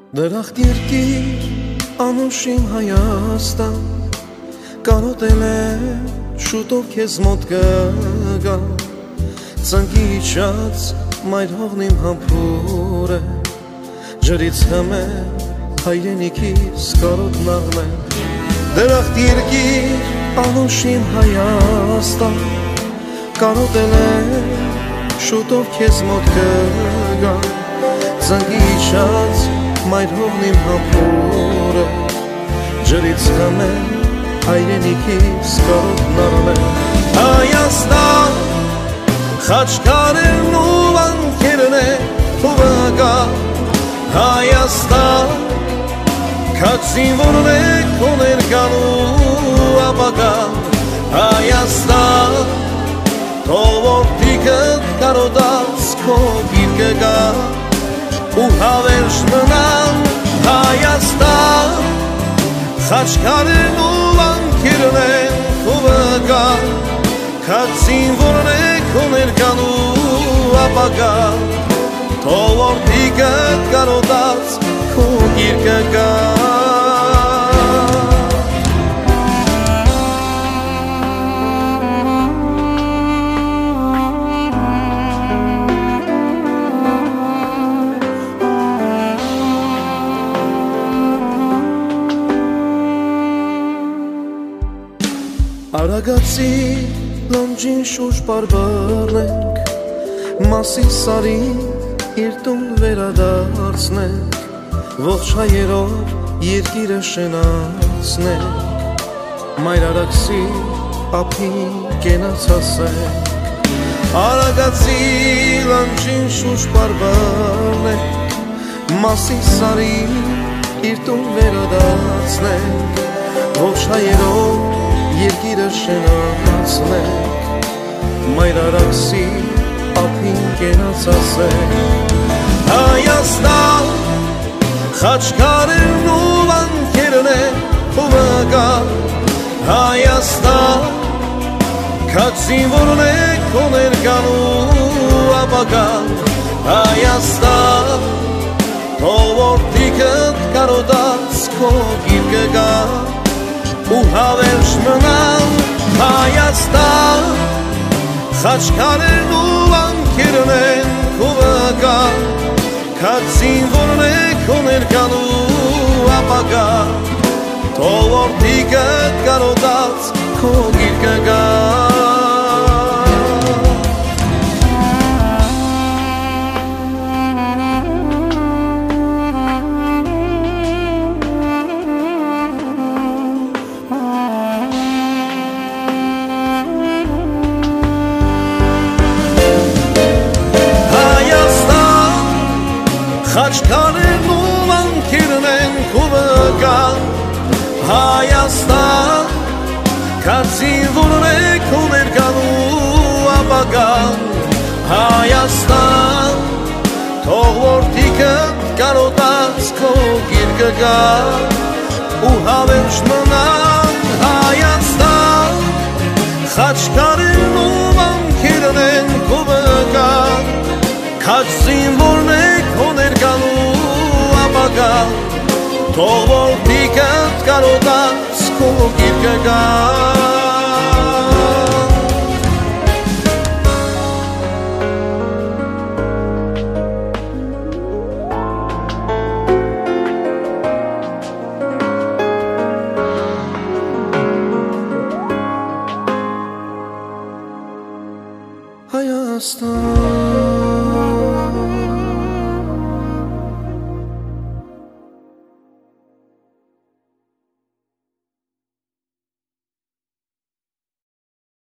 Դրախտ երկիր անուշիմ Հայաստան կարոտել է շուտով քեզ մոտ կգա ծնկի իջած մայր հողն իմ համբուրը ջրից հմե հայրենիքիս կարոտն աղմել Դրախտ երկիր անուշիմ Հայաստան կարոտել է շուտով քեզ մոտ կգա ծնկի իջած մայր հողն իմ համբուրը ջրից հմե հայրենիքիս կարոտն աղմել Հայաստան խաչքարերն ու վանքերն է թողակա Հայաստան քաջ զինվորն է քո ներկան ու ապագա Հայաստան թող որդիքդ կարոտած քո գիրկը գա ու հավերժ մնան Հայաստան խաչքարերն ու վանքերն են քո վկա քաջ զինվորն է քո ներկան ու ապագա թող որդիքդ կարոտած քո գիրկը գա Արագացի լանջին շուշ բարբարնենք Մասի սարին իր տուն վերադարձնենք Ողջ հայերով երկիրը շենացնենք Մայր արաքսի ափին կենաց հասենք Արագացի լանջին շուշ բարբարնենք Մասի սարին իր տուն վերադարձնենք Ողջ հայերով երկիրը շենացնենք Մայր արաքսի ափին կենաց ասենք Հայաստան խաչքարերն ու վանքերն է թողակա Հայաստան քաջ զինվորն է քո ներկան ու ապագա Հայաստան թող որդիքդ կարոտած քո գիրկը գա ու հավերժ մնան Հայաստան խաչքարերն ու վանքերն են քո վկա քաջ զինվորն է քո ներկան ու ապագա թող որդիքդ կարոտած քո գիրկը գա Խաչքարերն ու վանքերն են քո վկա Հայաստան քաջ զինվորն է քո ներկան ու ապագա Հայաստան թող որդիքդ կարոտած քո գիրկը գա ու հավերժ մնան Հայաստան խաչքարերն ու վանքերն են քո վկա քաջ զինվորն է քո ներկան ու ապագա թող որդիքդ կարոտած քո գիրկը գա